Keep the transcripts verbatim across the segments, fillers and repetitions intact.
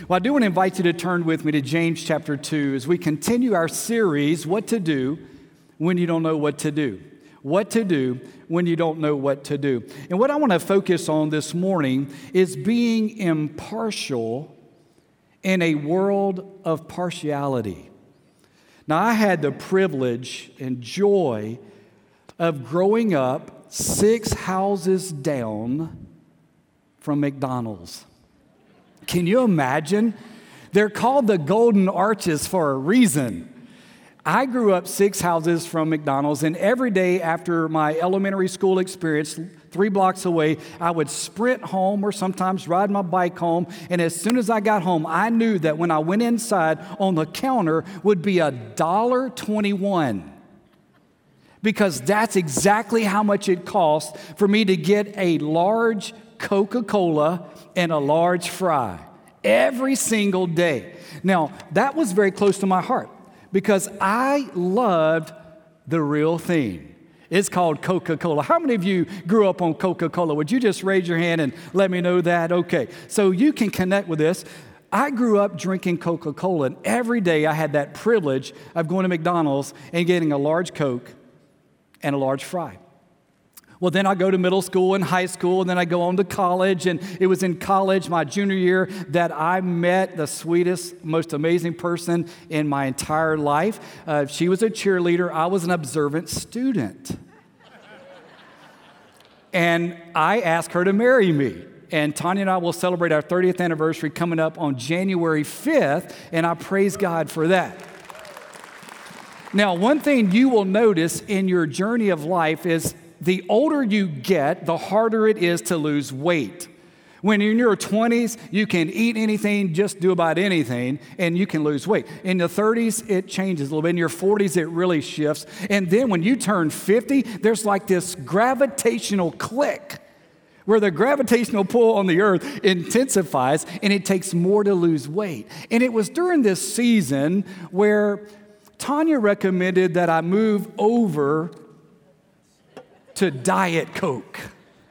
Well, I do want to invite you to turn with me to James chapter two as we continue our series, What to Do When You Don't Know What to Do. What to do when you don't know what to do. And what I want to focus on this morning is being impartial in a world of partiality. Now, I had the privilege and joy of growing up six houses down from McDonald's. Can you imagine? They're called the Golden Arches for a reason. I grew up six houses from McDonald's, and every day after my elementary school experience, three blocks away, I would sprint home or sometimes ride my bike home, and as soon as I got home, I knew that when I went inside, on the counter would be a one dollar and twenty-one cents. Because that's exactly how much it cost for me to get a large Coca-Cola and a large fry every single day. Now, that was very close to my heart because I loved the real thing. It's called Coca-Cola. How many of you grew up on Coca-Cola? Would you just raise your hand and let me know that? Okay, so you can connect with this. I grew up drinking Coca-Cola, and every day I had that privilege of going to McDonald's and getting a large Coke and a large fry. Well, then I go to middle school and high school, and then I go on to college, and it was in college, my junior year, that I met the sweetest, most amazing person in my entire life. Uh, she was a cheerleader. I was an observant student. And I asked her to marry me. And Tanya and I will celebrate our thirtieth anniversary coming up on January fifth, and I praise God for that. Now, one thing you will notice in your journey of life is the older you get, the harder it is to lose weight. When you're in your twenties, you can eat anything, just do about anything, and you can lose weight. In the thirties, it changes a little bit. In your forties, it really shifts. And then when you turn fifty, there's like this gravitational click where the gravitational pull on the earth intensifies, and it takes more to lose weight. And it was during this season where Tanya recommended that I move over to Diet Coke.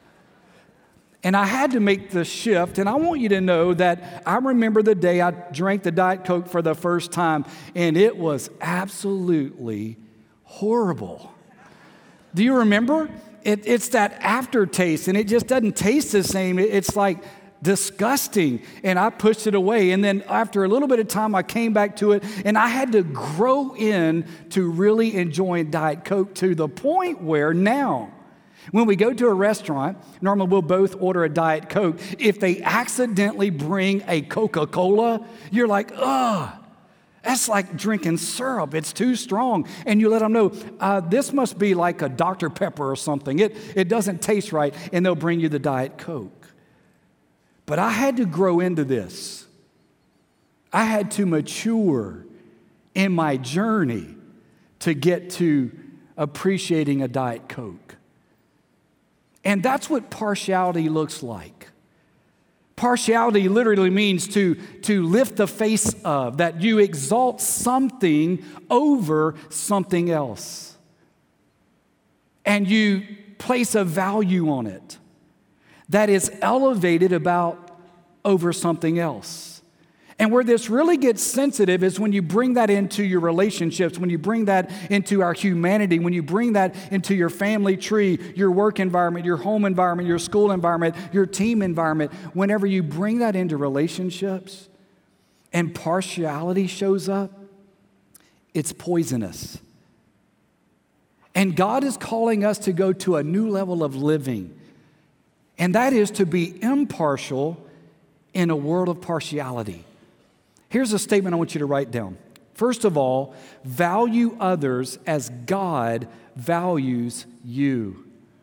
And I had to make the shift, and I want you to know that I remember the day I drank the Diet Coke for the first time, and it was absolutely horrible. Do you remember? It, it's that aftertaste, and it just doesn't taste the same. It, it's like disgusting, and I pushed it away. And then after a little bit of time, I came back to it, and I had to grow in to really enjoying Diet Coke to the point where now, when we go to a restaurant, normally we'll both order a Diet Coke. If they accidentally bring a Coca-Cola, you're like, ugh, that's like drinking syrup. It's too strong. And you let them know, uh, this must be like a Doctor Pepper or something. It, it doesn't taste right, and they'll bring you the Diet Coke. But I had to grow into this. I had to mature in my journey to get to appreciating a Diet Coke. And that's what partiality looks like. Partiality literally means to, to lift the face of, that you exalt something over something else. And you place a value on it that is elevated about over something else. And where this really gets sensitive is when you bring that into your relationships, when you bring that into our humanity, when you bring that into your family tree, your work environment, your home environment, your school environment, your team environment. Whenever you bring that into relationships and partiality shows up, it's poisonous. And God is calling us to go to a new level of living. And that is to be impartial in a world of partiality. Here's a statement I want you to write down. First of all, value others as God values you.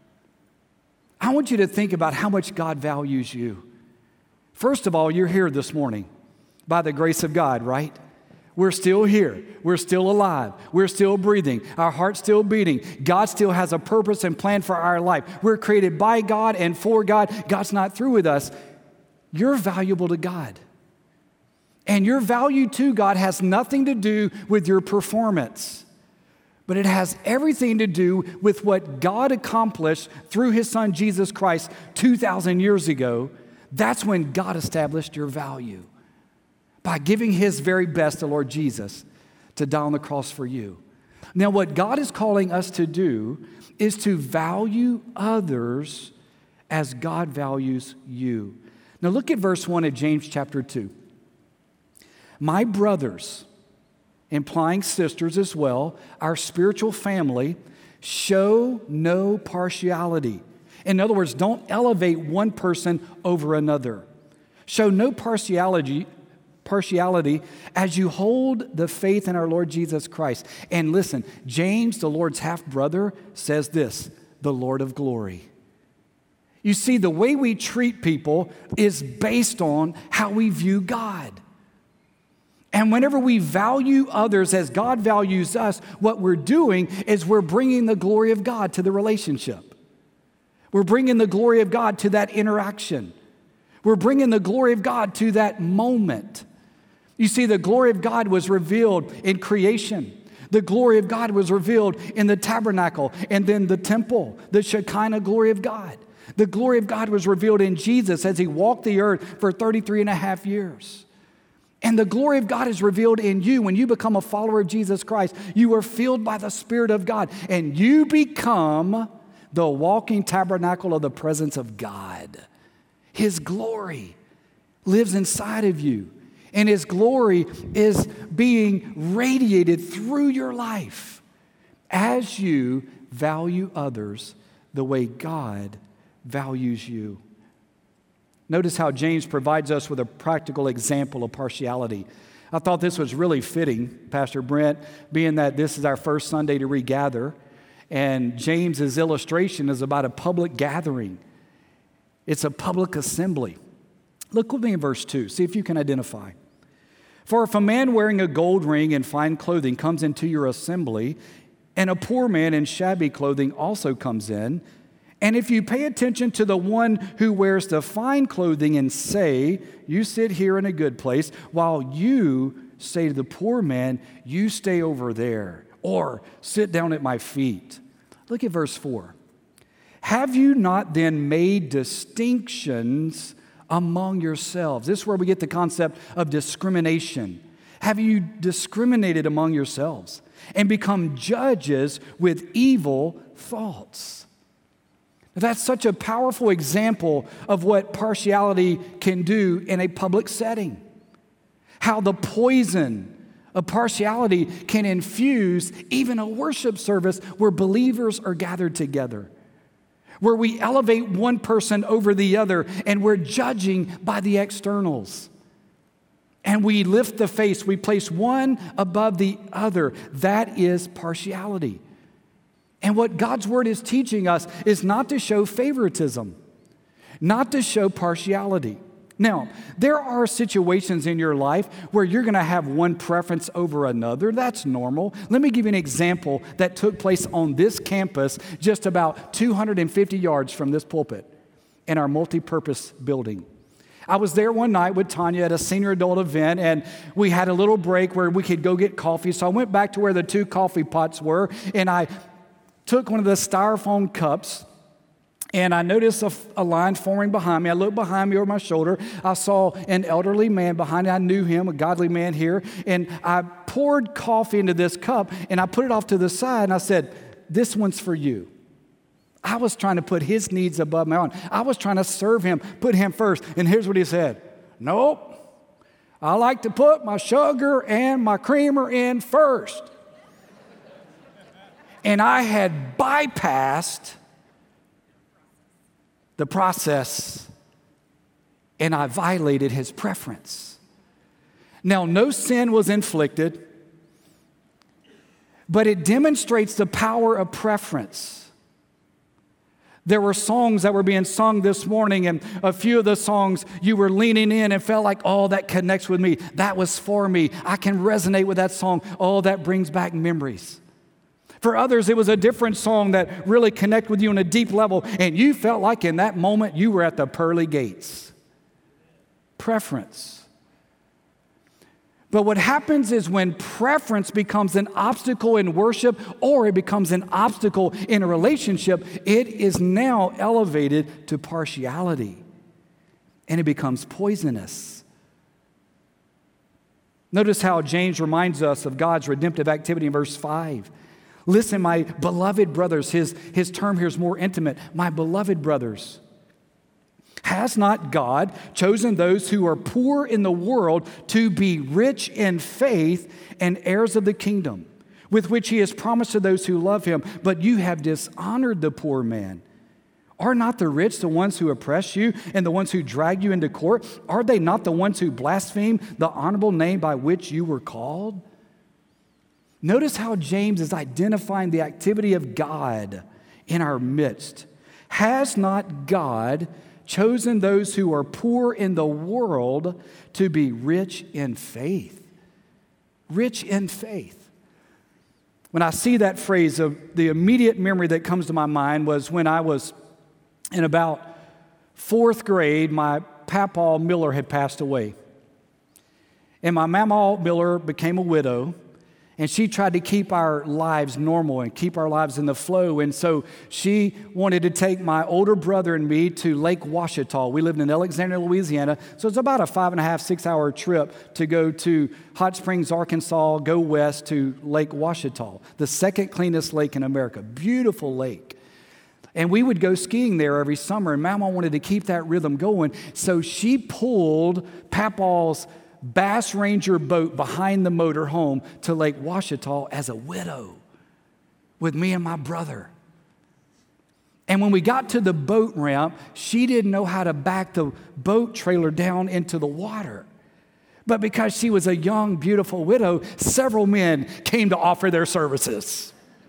I want you to think about how much God values you. First of all, you're here this morning by the grace of God, right? We're still here. We're still alive. We're still breathing. Our heart's still beating. God still has a purpose and plan for our life. We're created by God and for God. God's not through with us. You're valuable to God. And your value to God has nothing to do with your performance, but it has everything to do with what God accomplished through His Son, Jesus Christ, two thousand years ago. That's when God established your value. by giving his very best, the Lord Jesus, to die on the cross for you. Now, what God is calling us to do is to value others as God values you. Now, look at verse one of James chapter two. My brothers, implying sisters as well, our spiritual family, show no partiality. In other words, don't elevate one person over another. Show no partiality, partiality as you hold the faith in our Lord Jesus Christ. And listen, James, the Lord's half-brother, says this, the Lord of glory. You see, the way we treat people is based on how we view God. And whenever we value others as God values us, what we're doing is we're bringing the glory of God to the relationship. We're bringing the glory of God to that interaction. We're bringing the glory of God to that moment. You see, the glory of God was revealed in creation. The glory of God was revealed in the tabernacle and then the temple, the Shekinah glory of God. The glory of God was revealed in Jesus as he walked the earth for thirty-three and a half years. And the glory of God is revealed in you when you become a follower of Jesus Christ. You are filled by the Spirit of God, and you become the walking tabernacle of the presence of God. His glory lives inside of you, and his glory is being radiated through your life as you value others the way God values you. Notice how James provides us with a practical example of partiality. I thought this was really fitting, Pastor Brent, being that this is our first Sunday to regather, and James's illustration is about a public gathering. It's a public assembly. Look with me in verse two. See if you can identify. For if a man wearing a gold ring and fine clothing comes into your assembly, and a poor man in shabby clothing also comes in, and if you pay attention to the one who wears the fine clothing and say, you sit here in a good place, while you say to the poor man, you stay over there, or sit down at my feet. Look at verse four. Have you not then made distinctions among yourselves? This is where we get the concept of discrimination. Have you discriminated among yourselves and become judges with evil thoughts? That's such a powerful example of what partiality can do in a public setting. How the poison of partiality can infuse even a worship service where believers are gathered together, where we elevate one person over the other and we're judging by the externals. And we lift the face, we place one above the other. That is partiality. And what God's word is teaching us is not to show favoritism, not to show partiality. Now, there are situations in your life where you're going to have one preference over another. That's normal. Let me give you an example that took place on this campus just about two hundred fifty yards from this pulpit in our multi-purpose building. I was there one night with Tanya at a senior adult event, and we had a little break where we could go get coffee. So I went back to where the two coffee pots were, and I took one of the styrofoam cups, and I noticed a, a line forming behind me. I looked behind me over my shoulder. I saw an elderly man behind me. I knew him, a godly man here. And I poured coffee into this cup, and I put it off to the side, and I said, this one's for you. I was trying to put his needs above my own. I was trying to serve him, put him first. And here's what he said. Nope. I like to put my sugar and my creamer in first. And I had bypassed the process, and I violated his preference. Now, no sin was inflicted, but it demonstrates the power of preference. There were songs that were being sung this morning, and a few of the songs you were leaning in and felt like, oh, that connects with me. That was for me. I can resonate with that song. Oh, that brings back memories. For others, it was a different song that really connected with you on a deep level, and you felt like in that moment you were at the pearly gates. Preference. But what happens is when preference becomes an obstacle in worship or it becomes an obstacle in a relationship, it is now elevated to partiality, and it becomes poisonous. Notice how James reminds us of God's redemptive activity in verse five. Listen, my beloved brothers, his, his term here is more intimate. My beloved brothers, has not God chosen those who are poor in the world to be rich in faith and heirs of the kingdom, with which he has promised to those who love him? But you have dishonored the poor man. Are not the rich the ones who oppress you and the ones who drag you into court? Are they not the ones who blaspheme the honorable name by which you were called? Notice how James is identifying the activity of God in our midst. Has not God chosen those who are poor in the world to be rich in faith? Rich in faith. When I see that phrase, the immediate memory that comes to my mind was when I was in about fourth grade, my Papa Miller had passed away. And my Mama Miller became a widow, and she tried to keep our lives normal and keep our lives in the flow. And so she wanted to take my older brother and me to Lake Ouachita. We lived in Alexandria, Louisiana, so it's about a five and a half, six hour trip to go to Hot Springs, Arkansas, go west to Lake Ouachita, the second cleanest lake in America. Beautiful lake. And we would go skiing there every summer, and Mama wanted to keep that rhythm going, so she pulled Papa's Bass Ranger boat behind the motor home to Lake Ouachita as a widow with me and my brother. And when we got to the boat ramp, she didn't know how to back the boat trailer down into the water. But because she was a young, beautiful widow, several men came to offer their services.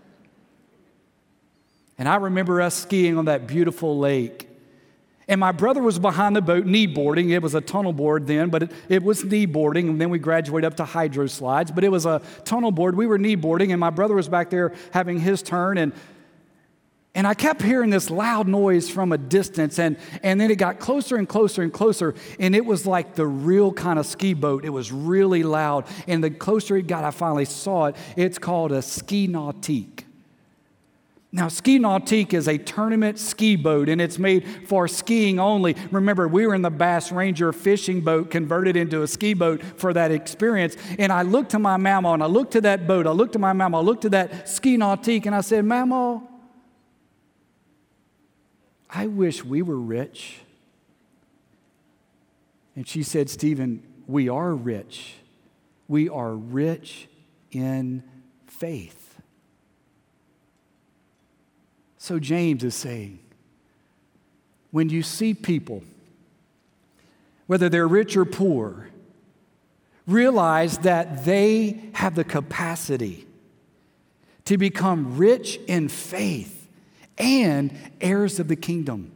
And I remember us skiing on that beautiful lake. And my brother was behind the boat, knee boarding. It was a tunnel board then, but it, it was knee boarding. And then we graduated up to hydro slides. But it was a tunnel board. We were knee boarding, and my brother was back there having his turn. And, and I kept hearing this loud noise from a distance. And, and then it got closer and closer and closer. And it was like the real kind of ski boat. It was really loud. And the closer it got, I finally saw it. It's called a ski nautique. Now, ski nautique is a tournament ski boat, and it's made for skiing only. Remember, we were in the Bass Ranger fishing boat converted into a ski boat for that experience. And I looked to my mama, and I looked to that boat. I looked to my mama. I looked to that ski nautique, and I said, Mama, I wish we were rich. And she said, Stephen, we are rich. We are rich in faith. So James is saying, when you see people, whether they're rich or poor, realize that they have the capacity to become rich in faith and heirs of the kingdom.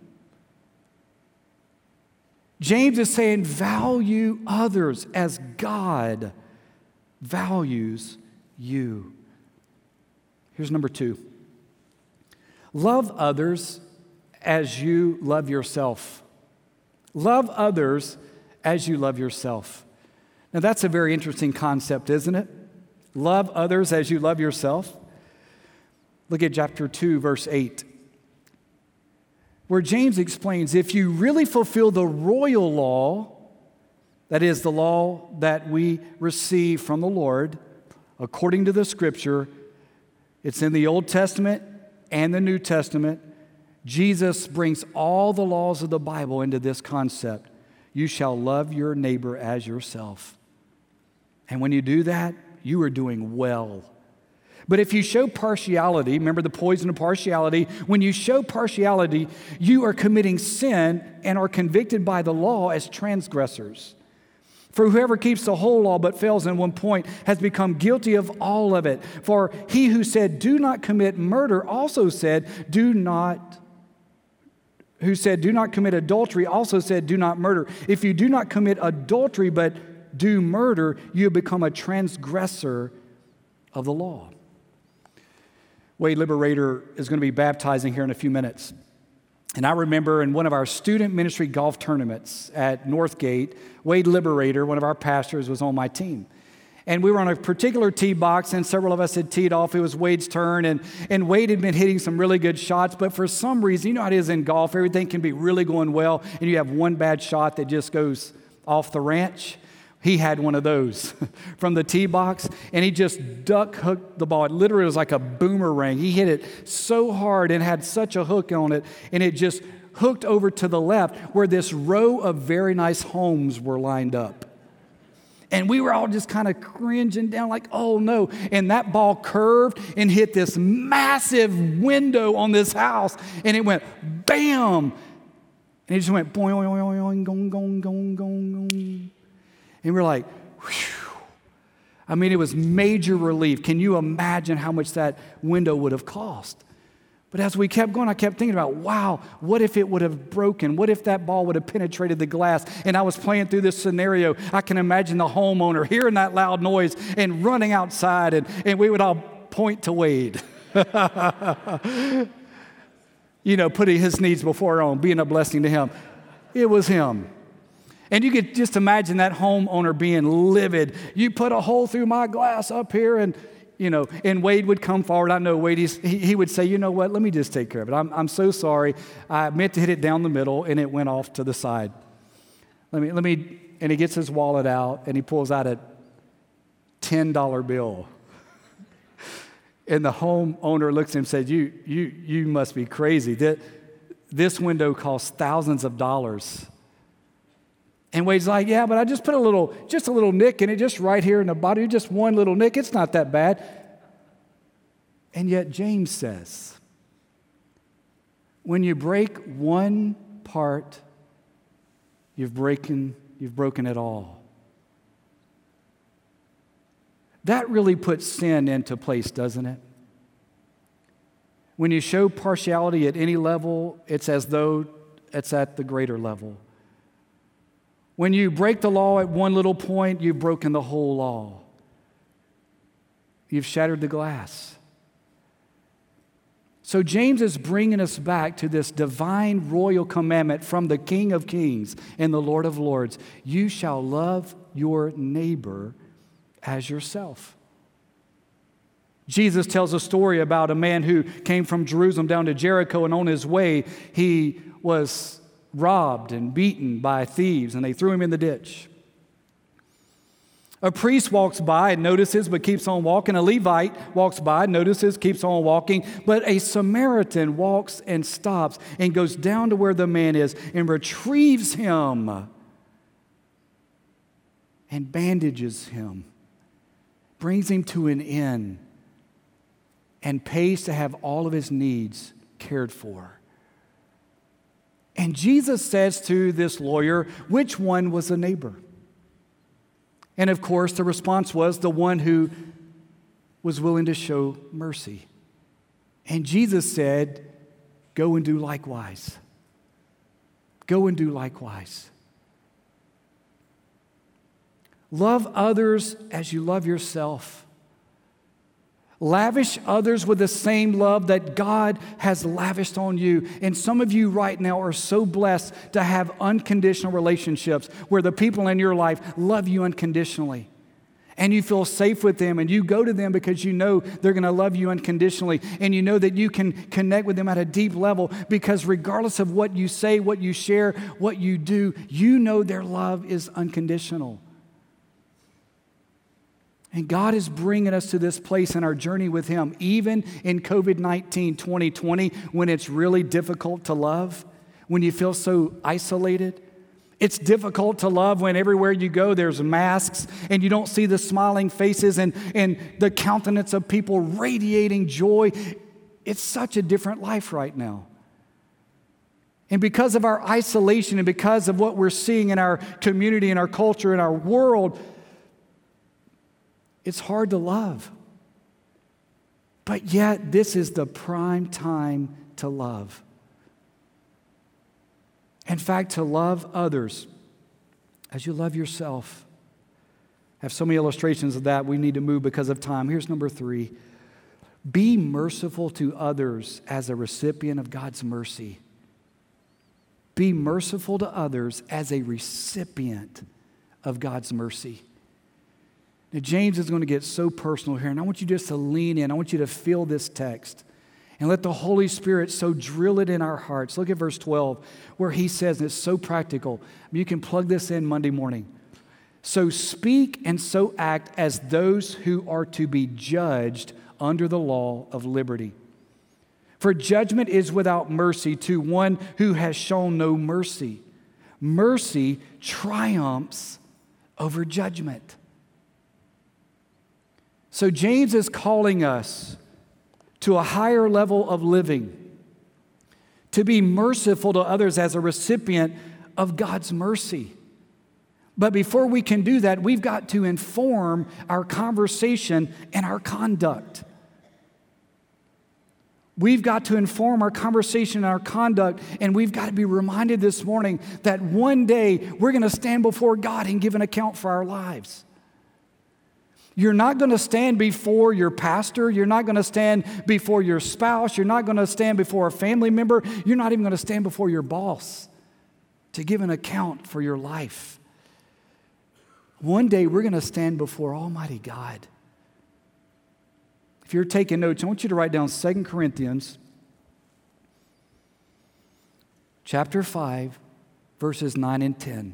James is saying, value others as God values you. Here's number two. Love others as you love yourself. Love others as you love yourself. Now, that's a very interesting concept, isn't it? Love others as you love yourself. Look at chapter two, verse eight, where James explains, if you really fulfill the royal law, that is the law that we receive from the Lord, according to the Scripture, it's in the Old Testament and the New Testament. Jesus brings all the laws of the Bible into this concept. You shall love your neighbor as yourself. And when you do that, you are doing well. But if you show partiality, remember the poison of partiality, when you show partiality, you are committing sin and are convicted by the law as transgressors. For whoever keeps the whole law but fails in one point has become guilty of all of it. For he who said, do not commit murder, also said, do not, who said, do not commit adultery, also said, do not murder. If you do not commit adultery but do murder, you have become a transgressor of the law. Wade Liberator is going to be baptizing here in a few minutes. And I remember in one of our student ministry golf tournaments at Northgate, Wade Liberator, one of our pastors, was on my team. And we were on a particular tee box, and several of us had teed off. It was Wade's turn, and, and Wade had been hitting some really good shots. But for some reason, you know how it is in golf, everything can be really going well, and you have one bad shot that just goes off the ranch. He had one of those from the tee box, and he just duck hooked the ball. It literally was like a boomerang. He hit it so hard and had such a hook on it, and it just hooked over to the left where this row of very nice homes were lined up. And we were all just kind of cringing down like, oh no. And that ball curved and hit this massive window on this house, and it went bam. And it just went boing, boing, boing, boing, boing, boing, boing, boing. And we're like, whew. I mean, it was major relief. Can you imagine how much that window would have cost? But as we kept going, I kept thinking about, wow, what if it would have broken? What if that ball would have penetrated the glass? And I was playing through this scenario. I can imagine the homeowner hearing that loud noise and running outside, and, and we would all point to Wade. You know, putting his needs before our own, being a blessing to him. It was him. And you could just imagine that homeowner being livid. You put a hole through my glass up here, and, you know, and Wade would come forward. I know Wade, he's, he, he would say, you know what, let me just take care of it. I'm, I'm so sorry. I meant to hit it down the middle, and it went off to the side. Let me, let me, and he gets his wallet out, and he pulls out a ten dollar bill. And the homeowner looks at him and says, you, you, you must be crazy. That, this window costs thousands of dollars. And Wade's like, yeah, but I just put a little, just a little nick in it, just right here in the bottom, just one little nick. It's not that bad. And yet James says, when you break one part, you've broken, you've broken it all. That really puts sin into place, doesn't it? When you show partiality at any level, it's as though it's at the greater level. When you break the law at one little point, you've broken the whole law. You've shattered the glass. So James is bringing us back to this divine royal commandment from the King of Kings and the Lord of Lords. You shall love your neighbor as yourself. Jesus tells a story about a man who came from Jerusalem down to Jericho, and on his way, he was robbed and beaten by thieves, and they threw him in the ditch. A priest walks by and notices but keeps on walking. A Levite walks by, notices, keeps on walking. But a Samaritan walks and stops and goes down to where the man is and retrieves him and bandages him, brings him to an inn, and pays to have all of his needs cared for. And Jesus says to this lawyer, which one was a neighbor? And of course, the response was the one who was willing to show mercy. And Jesus said, go and do likewise. Go and do likewise. Love others as you love yourself. Lavish others with the same love that God has lavished on you. And some of you right now are so blessed to have unconditional relationships where the people in your life love you unconditionally. And you feel safe with them, and you go to them because you know they're going to love you unconditionally. And you know that you can connect with them at a deep level because regardless of what you say, what you share, what you do, you know their love is unconditional. And God is bringing us to this place in our journey with Him, even in covid nineteen twenty twenty, when it's really difficult to love, when you feel so isolated. It's difficult to love when everywhere you go there's masks and you don't see the smiling faces and, and the countenance of people radiating joy. It's such a different life right now. And because of our isolation and because of what we're seeing in our community, in our culture, in our world, it's hard to love. But yet, this is the prime time to love. In fact, to love others as you love yourself. I have so many illustrations of that. We need to move because of time. Here's number three. Be merciful to others as a recipient of God's mercy. Be merciful to others as a recipient of God's mercy. Now, James is going to get so personal here, and I want you just to lean in. I want you to feel this text and let the Holy Spirit so drill it in our hearts. Look at verse twelve, where he says, and it's so practical. You can plug this in Monday morning. So speak and so act as those who are to be judged under the law of liberty. For judgment is without mercy to one who has shown no mercy. Mercy triumphs over judgment. So James is calling us to a higher level of living, to be merciful to others as a recipient of God's mercy. But before we can do that, we've got to inform our conversation and our conduct. We've got to inform our conversation and our conduct, and we've got to be reminded this morning that one day we're going to stand before God and give an account for our lives. You're not going to stand before your pastor. You're not going to stand before your spouse. You're not going to stand before a family member. You're not even going to stand before your boss to give an account for your life. One day we're going to stand before Almighty God. If you're taking notes, I want you to write down Second Corinthians chapter five, verses nine and ten.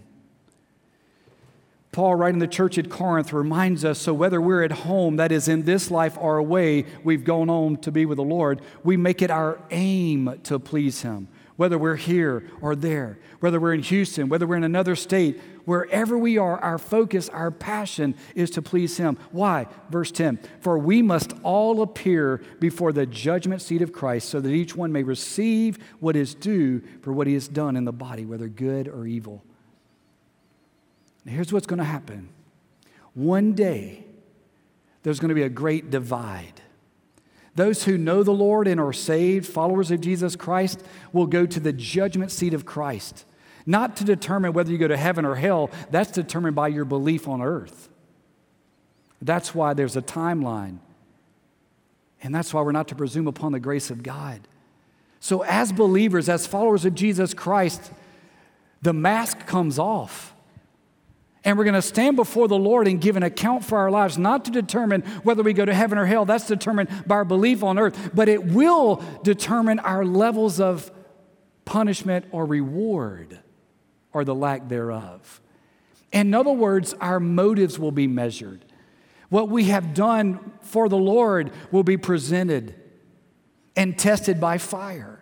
Paul, writing to the church at Corinth, reminds us, so whether we're at home, that is in this life or away, we've gone on to be with the Lord, we make it our aim to please Him. Whether we're here or there, whether we're in Houston, whether we're in another state, wherever we are, our focus, our passion is to please Him. Why? Verse ten, for we must all appear before the judgment seat of Christ so that each one may receive what is due for what he has done in the body, whether good or evil. Now, here's what's going to happen. One day, there's going to be a great divide. Those who know the Lord and are saved, followers of Jesus Christ, will go to the judgment seat of Christ. Not to determine whether you go to heaven or hell, that's determined by your belief on earth. That's why there's a timeline. And that's why we're not to presume upon the grace of God. So as believers, as followers of Jesus Christ, the mask comes off. And we're going to stand before the Lord and give an account for our lives, not to determine whether we go to heaven or hell. That's determined by our belief on earth. But it will determine our levels of punishment or reward, or the lack thereof. In other words, our motives will be measured. What we have done for the Lord will be presented and tested by fire.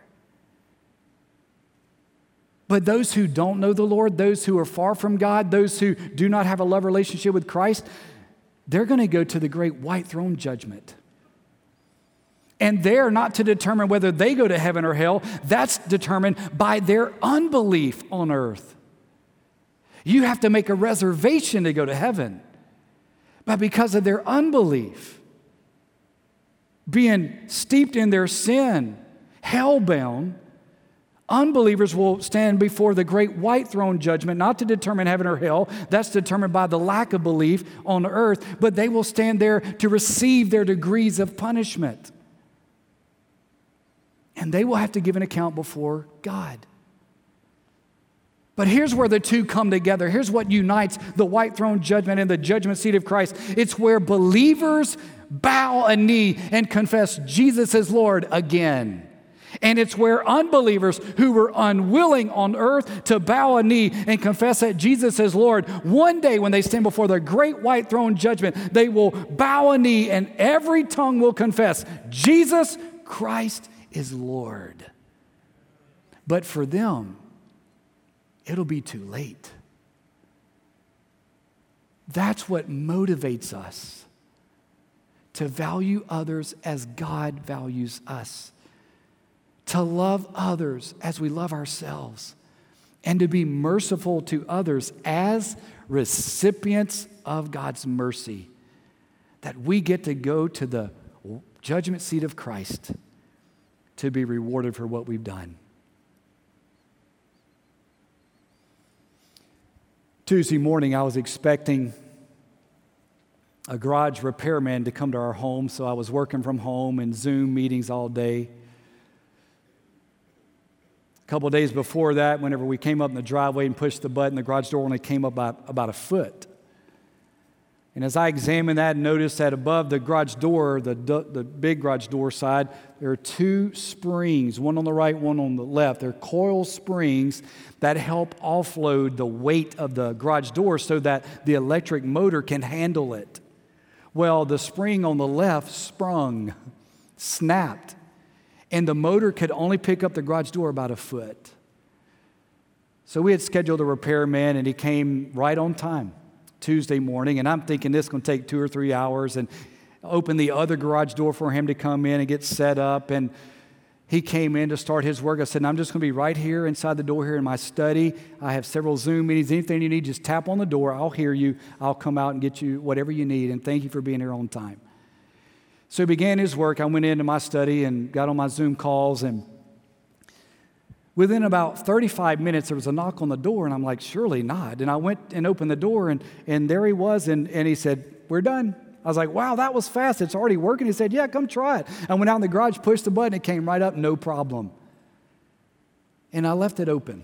But those who don't know the Lord, those who are far from God, those who do not have a love relationship with Christ, they're going to go to the great white throne judgment. And they're not to determine whether they go to heaven or hell. That's determined by their unbelief on earth. You have to make a reservation to go to heaven. But because of their unbelief, being steeped in their sin, hell-bound, unbelievers will stand before the great white throne judgment, not to determine heaven or hell. That's determined by the lack of belief on earth, but they will stand there to receive their degrees of punishment. And they will have to give an account before God. But here's where the two come together. Here's what unites the white throne judgment and the judgment seat of Christ. It's where believers bow a knee and confess Jesus is Lord again. And it's where unbelievers who were unwilling on earth to bow a knee and confess that Jesus is Lord, one day when they stand before the great white throne judgment, they will bow a knee and every tongue will confess Jesus Christ is Lord. But for them, it'll be too late. That's what motivates us to value others as God values us. To love others as we love ourselves, and to be merciful to others as recipients of God's mercy, that we get to go to the judgment seat of Christ to be rewarded for what we've done. Tuesday morning, I was expecting a garage repairman to come to our home, so I was working from home and Zoom meetings all day. A couple of days before that, whenever we came up in the driveway and pushed the button, the garage door only came up about, about a foot. And as I examined that, noticed that above the garage door, the, the big garage door side, there are two springs, one on the right, one on the left. They're coil springs that help offload the weight of the garage door so that the electric motor can handle it. Well, the spring on the left sprung, snapped, and the motor could only pick up the garage door about a foot. So we had scheduled a repairman, and he came right on time. Tuesday morning, and I'm thinking this is going to take two or three hours, and open the other garage door for him to come in and get set up. And he came in to start his work. I said, I'm just going to be right here inside the door here in my study. I have several Zoom meetings. Anything you need, just tap on the door. I'll hear you. I'll come out and get you whatever you need, and thank you for being here on time. So he began his work. I went into my study and got on my Zoom calls, and within about thirty-five minutes, there was a knock on the door, and I'm like, surely not. And I went and opened the door, and, and there he was, and, and he said, we're done. I was like, wow, that was fast. It's already working. He said, yeah, come try it. I went out in the garage, pushed the button, it came right up, no problem. And I left it open.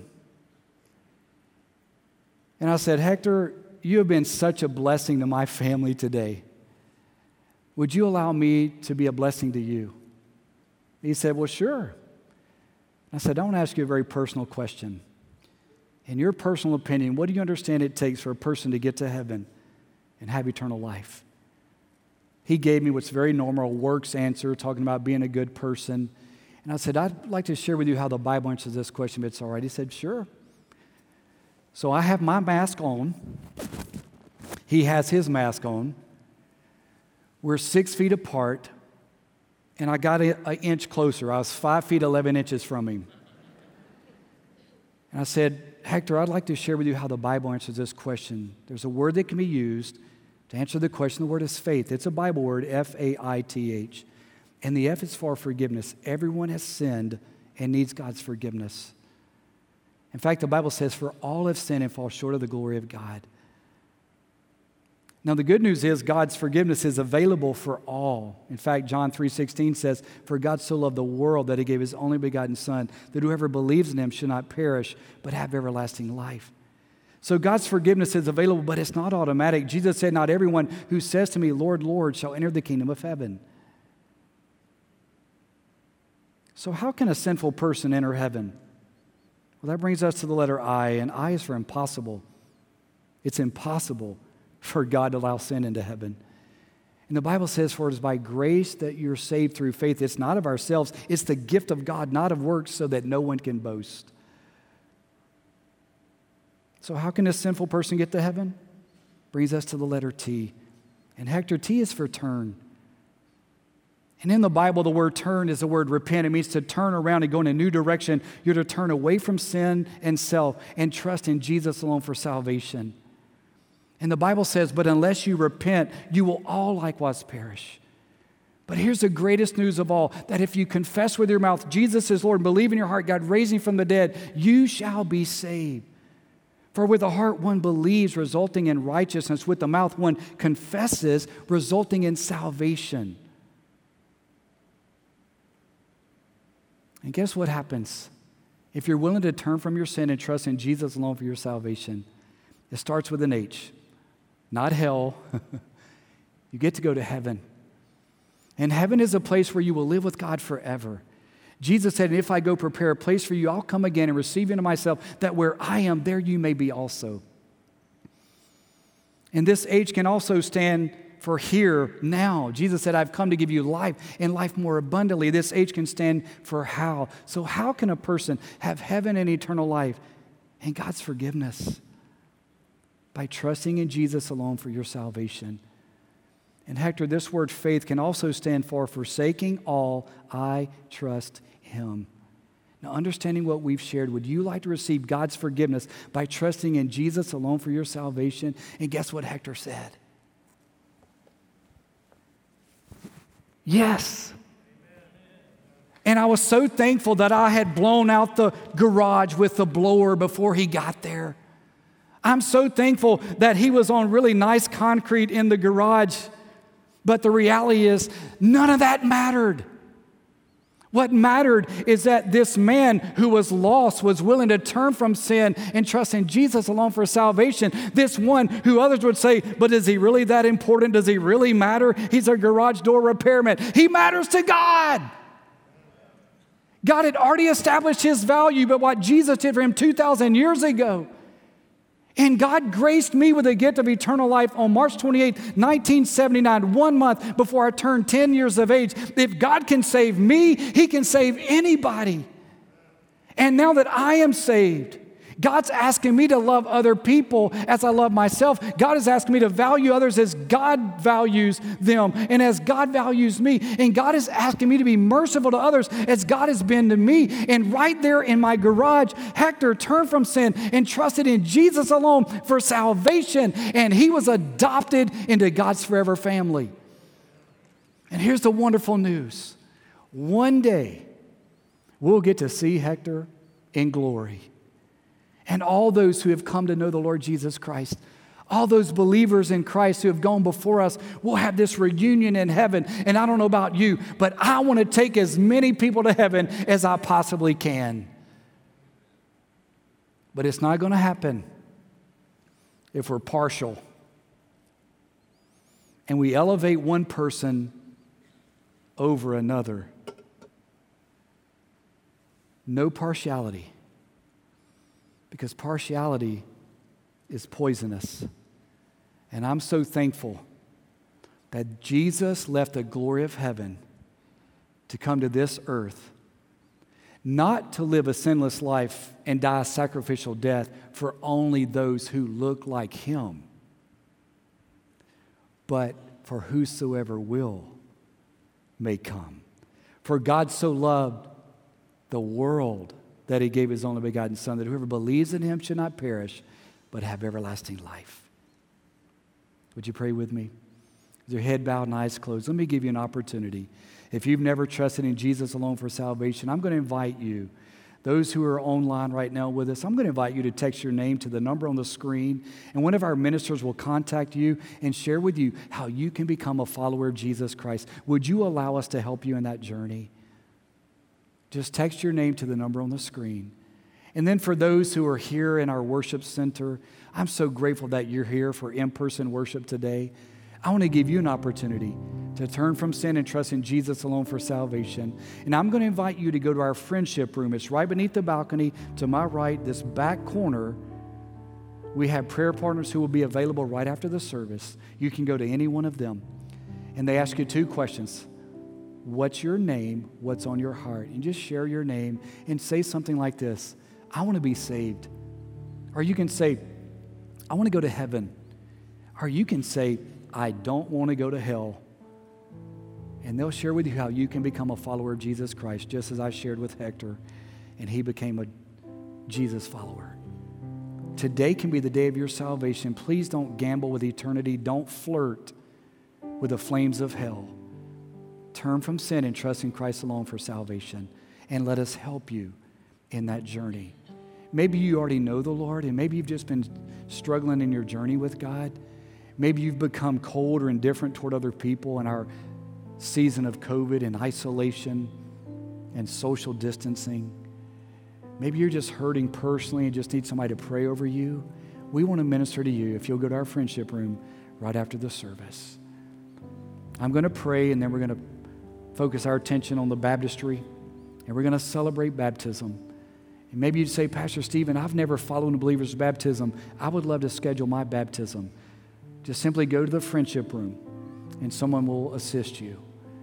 And I said, Hector, you have been such a blessing to my family today. Would you allow me to be a blessing to you? He said, well, sure. I said, I want to ask you a very personal question. In your personal opinion, what do you understand it takes for a person to get to heaven and have eternal life? He gave me what's very normal, a works answer, talking about being a good person. And I said, I'd like to share with you how the Bible answers this question, but it's all right. He said, sure. So I have my mask on. He has his mask on. We're six feet apart. And I got an inch closer. I was five feet, eleven inches from him. And I said, Hector, I'd like to share with you how the Bible answers this question. There's a word that can be used to answer the question. The word is faith. It's a Bible word, F A I T H. And the F is for forgiveness. Everyone has sinned and needs God's forgiveness. In fact, the Bible says, for all have sinned and fall short of the glory of God. Now, the good news is God's forgiveness is available for all. In fact, John three sixteen says, for God so loved the world that he gave his only begotten Son, that whoever believes in him should not perish, but have everlasting life. So God's forgiveness is available, but it's not automatic. Jesus said, not everyone who says to me, Lord, Lord, shall enter the kingdom of heaven. So how can a sinful person enter heaven? Well, that brings us to the letter I, and I is for impossible. It's impossible for God to allow sin into heaven. And the Bible says, for it is by grace that you're saved through faith. It's not of ourselves. It's the gift of God, not of works, so that no one can boast. So how can a sinful person get to heaven? Brings us to the letter T. And Hector, T is for turn. And in the Bible, the word turn is the word repent. It means to turn around and go in a new direction. You're to turn away from sin and self and trust in Jesus alone for salvation. And the Bible says, but unless you repent, you will all likewise perish. But here's the greatest news of all, that if you confess with your mouth Jesus is Lord and believe in your heart God raised him from the dead, you shall be saved. For with the heart one believes, resulting in righteousness. With the mouth one confesses, resulting in salvation. And guess what happens? If you're willing to turn from your sin and trust in Jesus alone for your salvation, it starts with an H. Not hell. You get to go to heaven. And heaven is a place where you will live with God forever. Jesus said, if I go prepare a place for you, I'll come again and receive you into myself, that where I am, there you may be also. And this H can also stand for here, now. Jesus said, I've come to give you life and life more abundantly. This H can stand for how. So how can a person have heaven and eternal life and God's forgiveness? By trusting in Jesus alone for your salvation. And Hector, this word faith can also stand for forsaking all, I trust him. Now, understanding what we've shared, would you like to receive God's forgiveness by trusting in Jesus alone for your salvation? And guess what Hector said? Yes. And I was so thankful that I had blown out the garage with the blower before he got there. I'm so thankful that he was on really nice concrete in the garage. But the reality is, none of that mattered. What mattered is that this man who was lost was willing to turn from sin and trust in Jesus alone for salvation. This one who others would say, but is he really that important? Does he really matter? He's a garage door repairman. He matters to God. God had already established his value, but what Jesus did for him two thousand years ago. And God graced me with the gift of eternal life on March twenty-eighth, nineteen seventy-nine, one month before I turned ten years of age. If God can save me, he can save anybody. And now that I am saved, God's asking me to love other people as I love myself. God is asking me to value others as God values them and as God values me. And God is asking me to be merciful to others as God has been to me. And right there in my garage, Hector turned from sin and trusted in Jesus alone for salvation. And he was adopted into God's forever family. And here's the wonderful news. One day, we'll get to see Hector in glory. And all those who have come to know the Lord Jesus Christ, all those believers in Christ who have gone before us, will have this reunion in heaven. And I don't know about you, but I want to take as many people to heaven as I possibly can. But it's not going to happen if we're partial. And we elevate one person over another. No partiality. Because partiality is poisonous. And I'm so thankful that Jesus left the glory of heaven to come to this earth, not to live a sinless life and die a sacrificial death for only those who look like him, but for whosoever will may come. For God so loved the world that he gave his only begotten Son, that whoever believes in him should not perish, but have everlasting life. Would you pray with me? With your head bowed and eyes closed, let me give you an opportunity. If you've never trusted in Jesus alone for salvation, I'm going to invite you, those who are online right now with us, I'm going to invite you to text your name to the number on the screen, and one of our ministers will contact you and share with you how you can become a follower of Jesus Christ. Would you allow us to help you in that journey? Just text your name to the number on the screen. And then for those who are here in our worship center, I'm so grateful that you're here for in-person worship today. I want to give you an opportunity to turn from sin and trust in Jesus alone for salvation. And I'm going to invite you to go to our friendship room. It's right beneath the balcony to my right, this back corner. We have prayer partners who will be available right after the service. You can go to any one of them. And they ask you two questions. What's your name? What's on your heart? And just share your name and say something like this. I want to be saved. Or you can say, I want to go to heaven. Or you can say, I don't want to go to hell. And they'll share with you how you can become a follower of Jesus Christ, just as I shared with Hector, and he became a Jesus follower. Today can be the day of your salvation. Please don't gamble with eternity. Don't flirt with the flames of hell. Turn from sin and trust in Christ alone for salvation. And let us help you in that journey. Maybe you already know the Lord, and maybe you've just been struggling in your journey with God. Maybe you've become cold or indifferent toward other people in our season of COVID and isolation and social distancing. Maybe you're just hurting personally and just need somebody to pray over you. We want to minister to you if you'll go to our friendship room right after the service. I'm going to pray, and then we're going to focus our attention on the baptistry, and we're going to celebrate baptism. And maybe you'd say, Pastor Stephen, I've never followed a believer's baptism. I would love to schedule my baptism. Just simply go to the friendship room, and someone will assist you.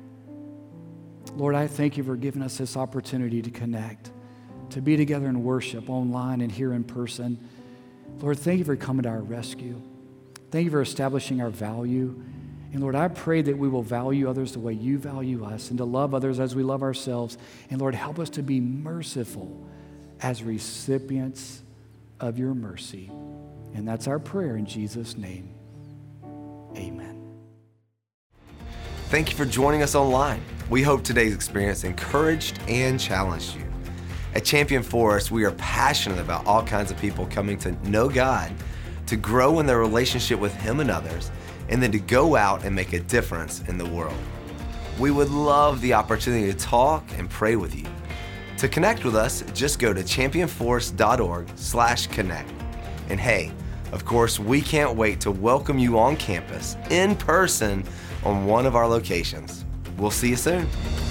Lord, I thank you for giving us this opportunity to connect, to be together in worship online and here in person. Lord, thank you for coming to our rescue. Thank you for establishing our value. And Lord, I pray that we will value others the way you value us and to love others as we love ourselves. And Lord, help us to be merciful as recipients of your mercy. And that's our prayer in Jesus' name. Amen. Thank you for joining us online. We hope today's experience encouraged and challenged you. At Champion Forest, we are passionate about all kinds of people coming to know God, to grow in their relationship with Him and others, and then to go out and make a difference in the world. We would love the opportunity to talk and pray with you. To connect with us, just go to championforest.org slash connect. And hey, of course, we can't wait to welcome you on campus in person on one of our locations. We'll see you soon.